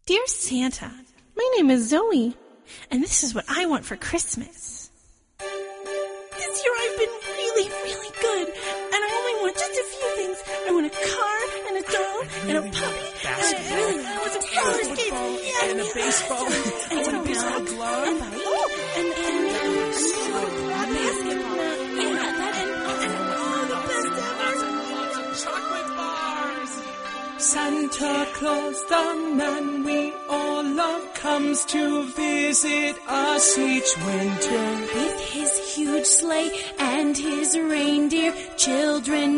Dear Santa, my name is Zoe, and this is what I want for Christmas. This year I've been really, really good, and I only want just a few things. I want a car, and a doll, and a puppy, and I want some roller skates, and a baseball, and a baseball glove, and a basketball, and all the best ever. Chocolate bars. Santa Claus, the man we all love, comes to visit us each winter. With his huge sleigh and his reindeer, children